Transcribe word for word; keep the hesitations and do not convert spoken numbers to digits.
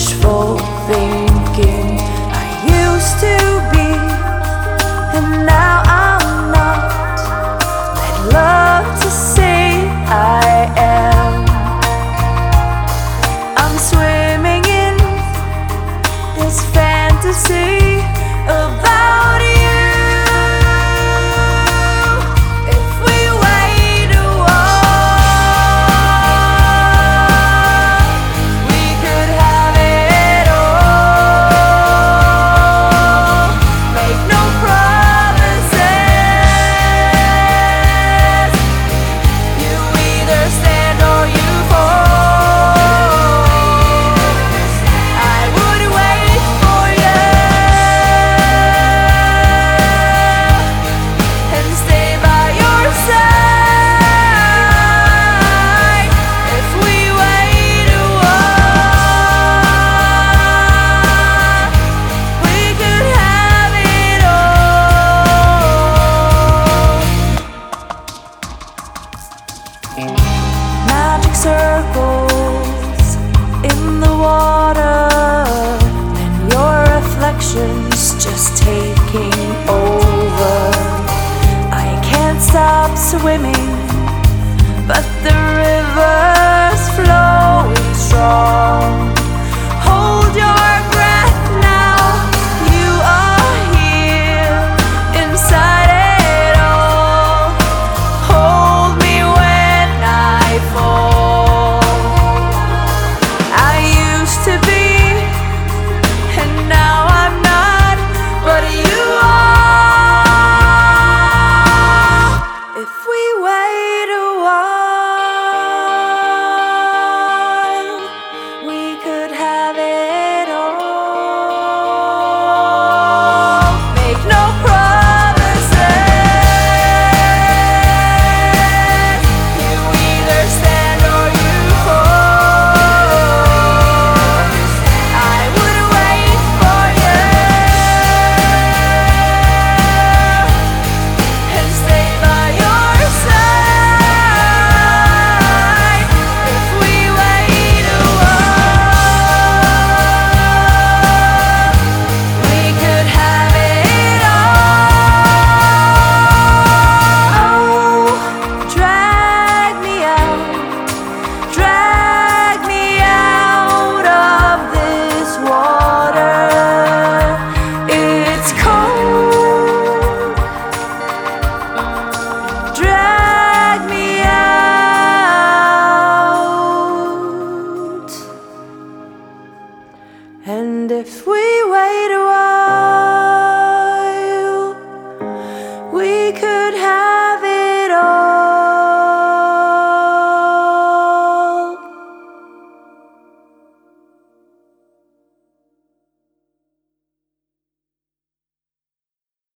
wishful thinking. I used to be, and now I'm not. I'd love to say I am. I'm swimming in this fantasy about you. Magic circles in the water, and your reflection's just taking over. I can't stop swimming, but the river's flowing strong. Hold your breath now, you are here inside it all. Hold me when I fall. I used to be, and now I'm not, but you are. If we wait a while, we could have it all. Make no promises. You either stand or you fall. I would wait for you and stay by your side. If we wait a while, we could have it all. Drag me out, drag me out of this water. It's cold. Drag me out. And if we wait a while,